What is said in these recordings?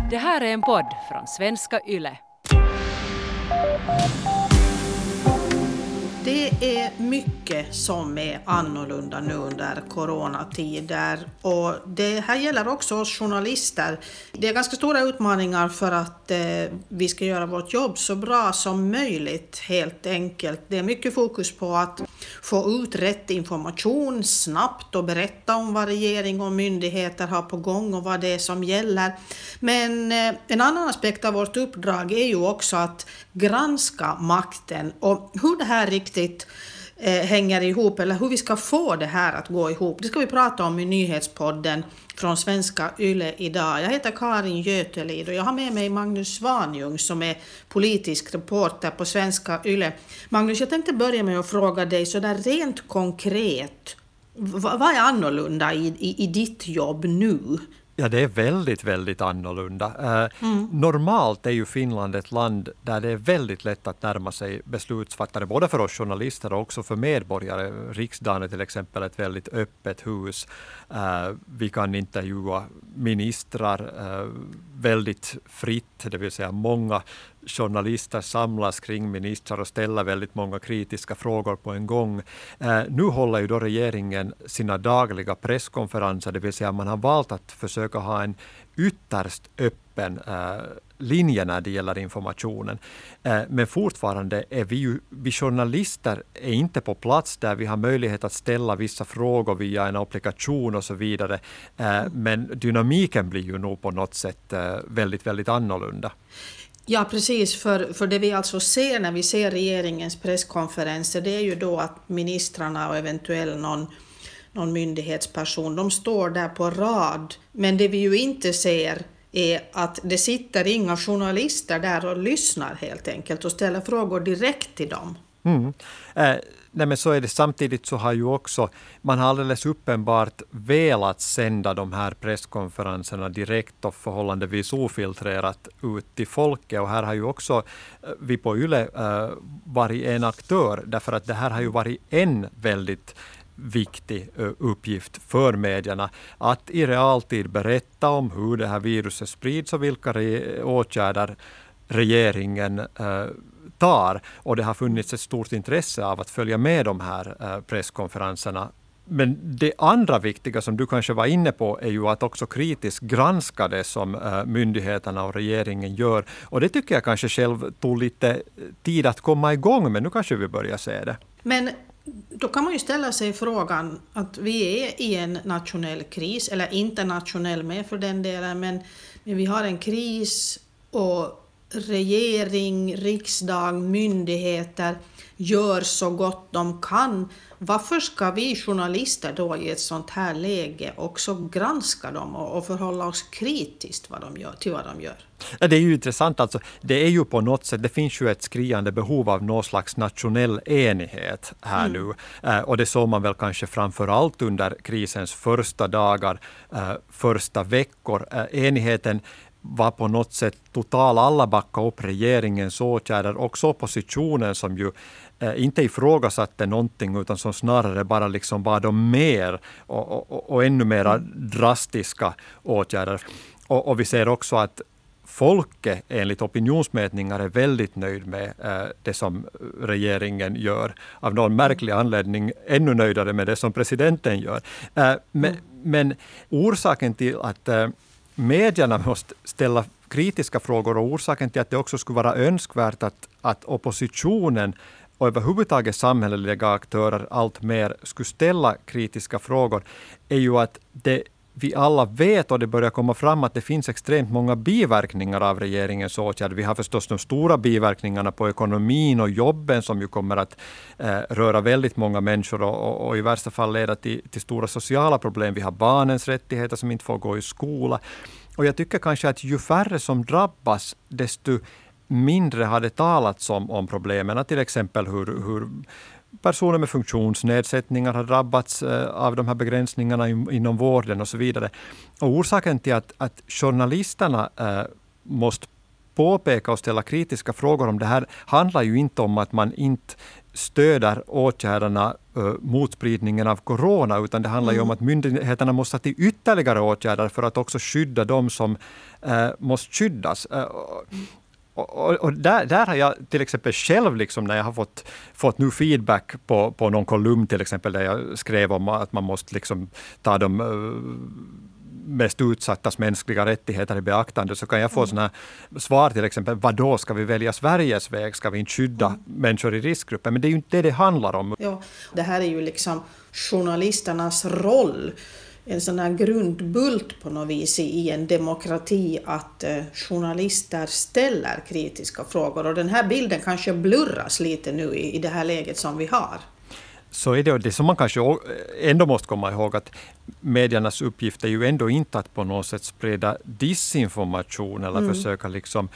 Det här är en podd från Svenska Yle. Det är mycket som är annorlunda nu under coronatider och det här gäller också oss journalister. Det är ganska stora utmaningar för att vi ska göra vårt jobb så bra som möjligt helt enkelt. Det är mycket fokus på att få ut rätt information snabbt och berätta om vad regering och myndigheter har på gång och vad det är som gäller. Men en annan aspekt av vårt uppdrag är ju också att granska makten och hur det här riktigt hänger ihop eller hur vi ska få det här att gå ihop. Det ska vi prata om i nyhetspodden från Svenska Yle idag. Jag heter Karin Götelid och jag har med mig Magnus Svanjung som är politisk reporter på Svenska Yle. Magnus, jag tänkte börja med att fråga dig så där rent konkret. Vad är annorlunda i ditt jobb nu? Ja, det är väldigt annorlunda. Normalt är ju Finland ett land där det är väldigt lätt att närma sig beslutsfattare, både för oss journalister och också för medborgare. Riksdagen är till exempel ett väldigt öppet hus. Vi kan intervjua ministrar väldigt fritt, det vill säga många journalister samlas kring ministrar och ställer väldigt många kritiska frågor på en gång. Nu håller ju då regeringen sina dagliga presskonferenser, det vill säga man har valt att försöka ha en ytterst öppen linje när det gäller informationen. Men fortfarande är vi journalister är inte på plats där vi har möjlighet att ställa vissa frågor via en applikation och så vidare. Men dynamiken blir ju nog på något sätt väldigt annorlunda. Ja, precis. För det vi alltså ser när vi ser regeringens presskonferenser, det är ju då att ministrarna och eventuellt någon myndighetsperson, de står där på rad. Men det vi ju inte ser är att det sitter inga journalister där och lyssnar helt enkelt och ställer frågor direkt till dem. Nej, men så är det. Samtidigt så har ju också man har alldeles uppenbart velat sända de här presskonferenserna direkt och förhållandevis ofiltrerat ut till folket. Och här har ju också vi på Yle varit en aktör, därför att det här har ju varit en väldigt viktig uppgift för medierna att i realtid berätta om hur det här viruset sprids och vilka åtgärder regeringen tar, och det har funnits ett stort intresse av att följa med de här presskonferenserna. Men det andra viktiga som du kanske var inne på är ju att också kritiskt granska det som myndigheterna och regeringen gör. Och det tycker jag kanske själv tog lite tid att komma igång, men nu kanske vi börjar se det. Men då kan man ju ställa sig frågan att vi är i en nationell kris, eller internationell med för den delen, men vi har en kris och regering, riksdag, myndigheter gör så gott de kan. Varför ska vi journalister då i ett sånt här läge också granska dem och förhålla oss kritiskt till vad de gör? Ja, det är ju intressant. Alltså, det är ju på något sätt, det finns ju ett skriande behov av någon slags nationell enighet här nu. Och det såg man väl kanske framför allt under krisens första dagar, första veckor. Enigheten var på något sätt total, alla backade upp regeringens åtgärder, också oppositionen som ju inte ifrågasatte någonting utan som snarare bara liksom bad om mer och ännu mer drastiska åtgärder. Och vi ser också att folket enligt opinionsmätningar är väldigt nöjd med det som regeringen gör. Av någon märklig anledning ännu nöjdare med det som presidenten gör. Men orsaken till att medierna måste ställa kritiska frågor och orsaken till att det också skulle vara önskvärt att oppositionen och överhuvudtaget samhälleliga aktörer allt mer skulle ställa kritiska frågor är ju att vi alla vet, och det börjar komma fram, att det finns extremt många biverkningar av regeringens åtgärder. Vi har förstås de stora biverkningarna på ekonomin och jobben som ju kommer att röra väldigt många människor och i värsta fall leda till stora sociala problem. Vi har barnens rättigheter som inte får gå i skola. Och jag tycker kanske att ju färre som drabbas, desto mindre har det talats om problemen. Till exempel hur personer med funktionsnedsättningar har drabbats av de här begränsningarna inom vården och så vidare. Och orsaken till att journalisterna måste påpeka och ställa kritiska frågor om det här handlar ju inte om att man inte stöder åtgärderna mot spridningen av corona, utan det handlar ju om att myndigheterna måste ta till ytterligare åtgärder för att också skydda de som måste skyddas. Och där har jag till exempel själv, liksom, när jag har fått nu feedback på någon kolumn till exempel, där jag skrev om att man måste liksom ta de mest utsattas mänskliga rättigheter i beaktande, så kan jag få såna svar till exempel: vad då, ska vi välja Sveriges väg? Ska vi inte skydda människor i riskgrupper? Men det är ju inte det handlar om. Ja, det här är ju liksom journalisternas roll, en sån här grundbult på något vis i en demokrati, att journalister ställer kritiska frågor. Och den här bilden kanske blurras lite nu i det här läget som vi har. Så är det som man kanske ändå måste komma ihåg, att mediernas uppgift är ju ändå inte att på något sätt sprida disinformation eller försöka liksom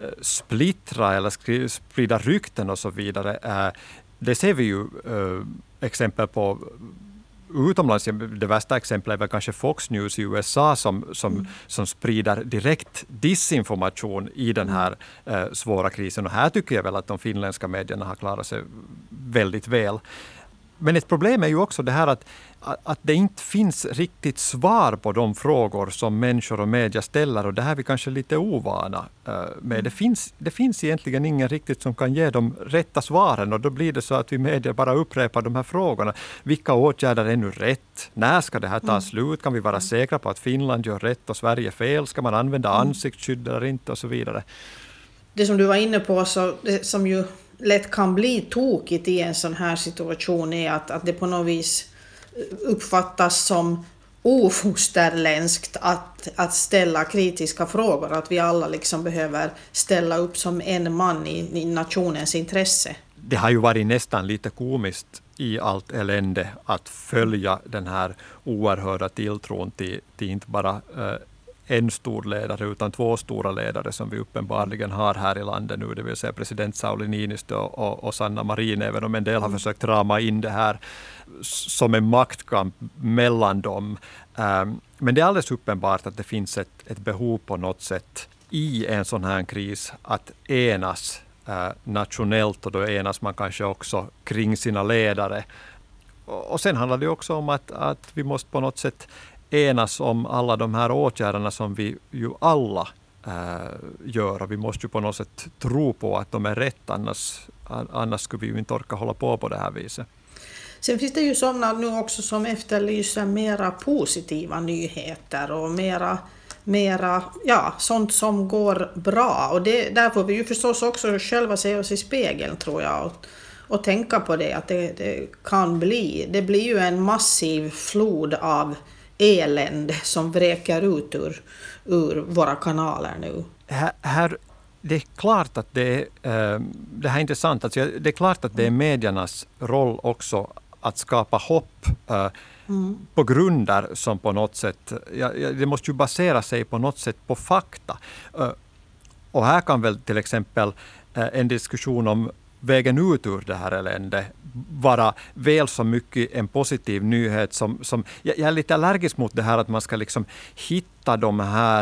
splittra eller sprida rykten och så vidare. Det ser vi ju exempel på utomlands. Det värsta exemplet är väl kanske Fox News i USA som sprider direkt disinformation i den här svåra krisen. Och här tycker jag väl att de finländska medierna har klarat sig väldigt väl. Men ett problem är ju också det här att det inte finns riktigt svar på de frågor som människor och media ställer, och det här är vi kanske lite ovana med. Det finns egentligen ingen riktigt som kan ge de rätta svaren, och då blir det så att vi medier bara upprepar de här frågorna. Vilka åtgärder är nu rätt? När ska det här ta slut? Kan vi vara säkra på att Finland gör rätt och Sverige fel? Ska man använda ansiktsskydd eller inte, och så vidare? Det som du var inne på, så det som ju lätt kan bli tokigt i en sån här situation, är att det på något vis uppfattas som ofosterländskt att ställa kritiska frågor, att vi alla liksom behöver ställa upp som en man i nationens intresse. Det har ju varit nästan lite komiskt i allt elände att följa den här oerhörda tilltron till inte bara en stor ledare utan två stora ledare som vi uppenbarligen har här i landet nu, det vill säga president Sauli Niinistö och Sanna Marin, även om en del har försökt rama in det här som en maktkamp mellan dem. Men det är alldeles uppenbart att det finns ett behov på något sätt i en sån här kris att enas nationellt, och då enas man kanske också kring sina ledare. Och sen handlar det också om att vi måste på något sätt enas om alla de här åtgärderna som vi ju alla gör, och vi måste ju på något sätt tro på att de är rätt, annars skulle vi ju inte orka hålla på det här viset. Sen finns det ju sådana nu också som efterlyser mera positiva nyheter och mera sånt som går bra, och där får vi ju förstås också själva se oss i spegeln, tror jag, och tänka på det, att det blir ju en massiv flod av elände som vräker ut ur våra kanaler nu. Det är klart att det här är intressant. Alltså, det är klart att det är mediernas roll också att skapa hopp på grunder som på något sätt, det måste ju basera sig på något sätt på fakta. Och här kan väl till exempel en diskussion om vägen ut ur det här eländet vara väl så mycket en positiv nyhet som jag är lite allergisk mot det här att man ska liksom hitta de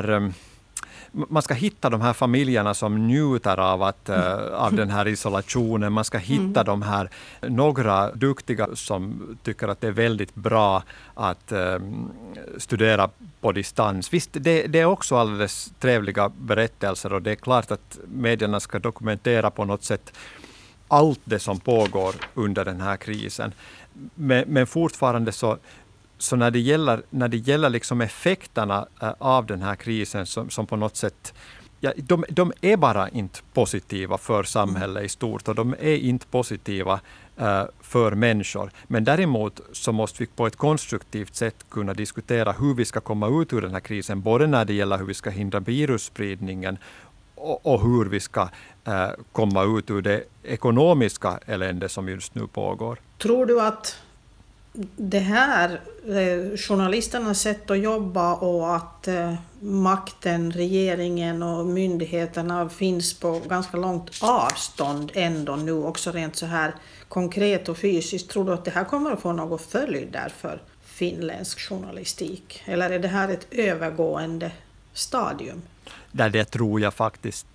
här familjerna som njuter av den här isolationen. Man ska hitta de här några duktiga som tycker att det är väldigt bra att studera på distans. Visst, det är också alldeles trevliga berättelser, och det är klart att medierna ska dokumentera på något sätt allt det som pågår under den här krisen. Men fortfarande så när det gäller liksom effekterna av den här krisen som på något sätt, de är bara inte positiva för samhället i stort, och de är inte positiva för människor. Men däremot så måste vi på ett konstruktivt sätt kunna diskutera hur vi ska komma ut ur den här krisen, både när det gäller hur vi ska hindra virusspridningen och hur vi ska komma ut ur det ekonomiska elände som just nu pågår. Tror du att det här journalisternas sätt att jobba och att makten, regeringen och myndigheterna finns på ganska långt avstånd ändå nu, också rent så här konkret och fysiskt, tror du att det här kommer att få något följd där för finländsk journalistik? Eller är det här ett övergående stadium? Det tror jag faktiskt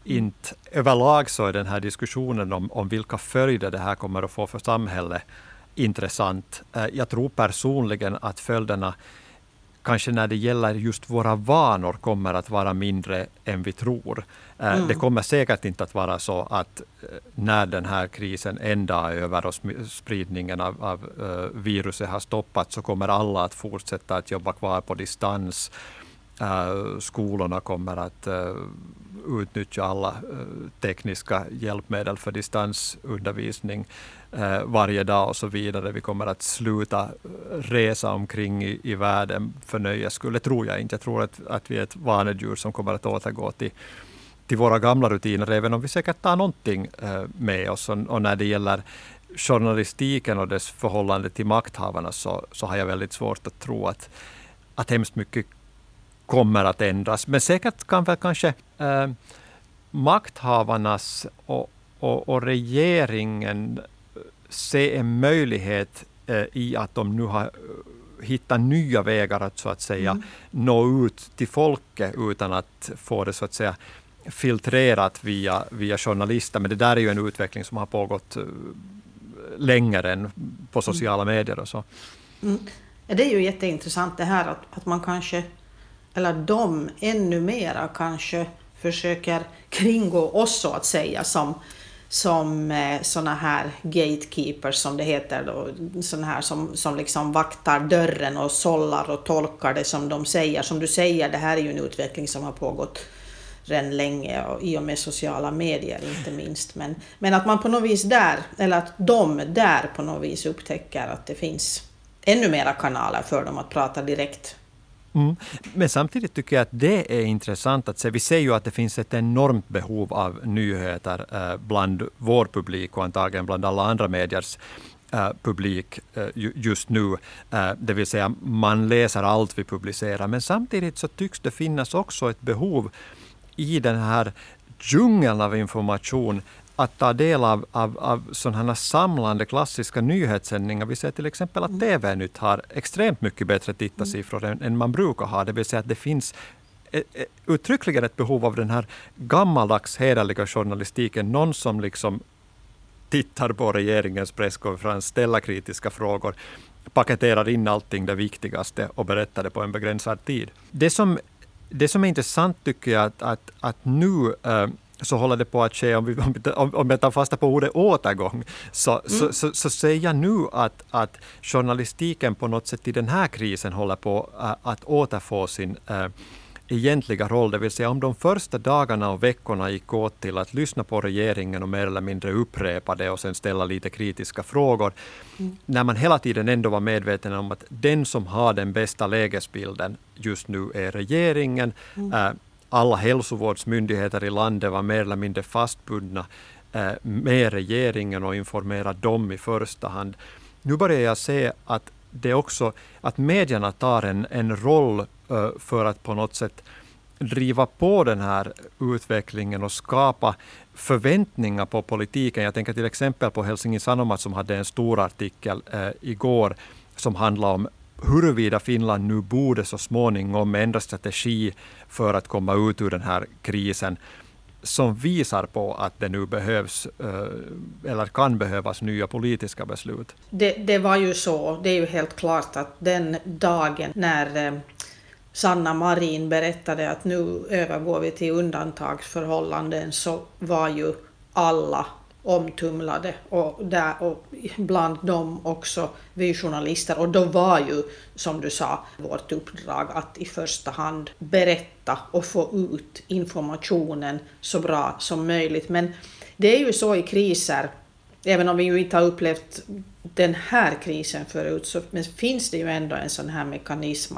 inte överlag så är den här diskussionen om vilka följder det här kommer att få för samhället intressant. Jag tror personligen att följderna kanske när det gäller just våra vanor kommer att vara mindre än vi tror. Det kommer säkert inte att vara så att när den här krisen en dag är över och spridningen av viruset har stoppats så kommer alla att fortsätta att jobba kvar på distans. Skolorna kommer att utnyttja alla tekniska hjälpmedel för distansundervisning varje dag och så vidare. Vi kommer att sluta resa omkring i världen för nöjes skull. Det tror jag inte. Jag tror att vi är ett vanedjur som kommer att återgå till våra gamla rutiner, även om vi säkert tar någonting med oss. Och när det gäller journalistiken och dess förhållande till makthavarna så har jag väldigt svårt att tro att hemskt mycket kommer att ändras. Men säkert kan väl kanske makthavarnas och regeringen se en möjlighet i att de nu har hittat nya vägar att så att säga nå ut till folket utan att få det så att säga filtrerat via journalister. Men det där är ju en utveckling som har pågått längre än på sociala medier och så. Det är ju jätteintressant det här att man kanske, eller de ännu mera kanske försöker kringgå oss så att säga som såna här gatekeepers som det heter då, såna här som liksom vaktar dörren och sållar och tolkar det som de säger. Som du säger, det här är ju en utveckling som har pågått redan länge och i och med sociala medier inte minst. Men att man på något vis där, eller att de där på något vis upptäcker att det finns ännu mera kanaler för dem att prata direkt. Men samtidigt tycker jag att det är intressant att se. Vi ser ju att det finns ett enormt behov av nyheter bland vår publik och antagligen bland alla andra mediers publik just nu. Det vill säga man läser allt vi publicerar. Men samtidigt så tycks det finnas också ett behov i den här djungeln av information att ta del av sådana samlande klassiska nyhetssändningar. Vi ser till exempel att TV-nytt har extremt mycket bättre tittarsiffror än man brukar ha. Det vill säga att det finns uttryckligen ett behov av den här gammaldags hederliga journalistiken. Någon som liksom tittar på regeringens presskonferens, ställer kritiska frågor, paketerar in allting det viktigaste och berättar det på en begränsad tid. Det som är intressant tycker jag att nu så håller det på att ske, om jag tar fasta på ordet återgång, så säger jag nu att journalistiken på något sätt i den här krisen håller på att återfå sin egentliga roll. Det vill säga om de första dagarna och veckorna gick åt till att lyssna på regeringen och mer eller mindre upprepa det och sen ställa lite kritiska frågor. När man hela tiden ändå var medveten om att den som har den bästa lägesbilden just nu är regeringen. Alla hälsovårdsmyndigheter i landet var mer eller mindre fastbundna med regeringen och informerade dem i första hand. Nu börjar jag se att det också att medierna tar en roll för att på något sätt driva på den här utvecklingen och skapa förväntningar på politiken. Jag tänker till exempel på Helsingin Sanomat som hade en stor artikel igår som handlar om huruvida Finland nu borde så småningom ändra strategi för att komma ut ur den här krisen, som visar på att det nu behövs eller kan behövas nya politiska beslut. Det var ju så, det är ju helt klart att den dagen när Sanna Marin berättade att nu övergår vi till undantagsförhållanden så var ju alla omtumlade och bland dem också vi journalister. Och då var ju, som du sa, vårt uppdrag att i första hand berätta och få ut informationen så bra som möjligt. Men det är ju så i kriser, även om vi ju inte har upplevt den här krisen förut, så men finns det ju ändå en sån här mekanism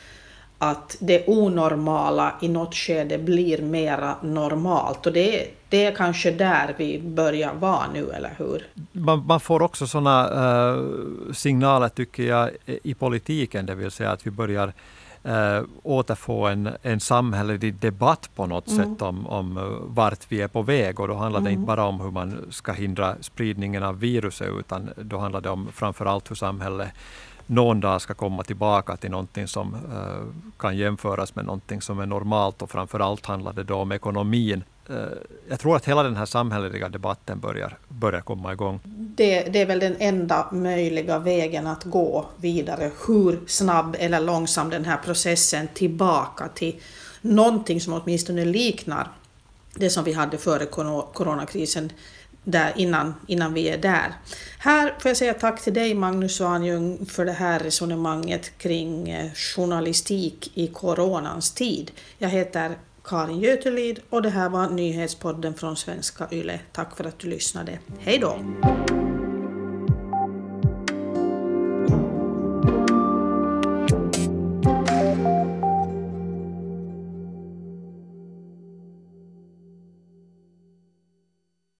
att det onormala i något skede blir mera normalt. Och det är kanske där vi börjar vara nu, eller hur? Man får också sådana signaler tycker jag i politiken, det vill säga att vi börjar återfå en samhällelig debatt på något sätt om vart vi är på väg. Och då handlar det inte bara om hur man ska hindra spridningen av viruset, utan då handlar det om framförallt hur samhället någon dag ska komma tillbaka till någonting som kan jämföras med någonting som är normalt, och framförallt handlar det då om ekonomin. jag tror att hela den här samhälleliga debatten börjar komma igång. Det är väl den enda möjliga vägen att gå vidare, hur snabb eller långsam den här processen tillbaka till någonting som åtminstone liknar det som vi hade före coronakrisen, där innan vi är där. Här får jag säga tack till dig, Magnus Svanjung, för det här resonemanget kring journalistik i coronans tid. Jag heter Karin Götelid och det här var nyhetspodden från Svenska Yle. Tack för att du lyssnade. Hej då!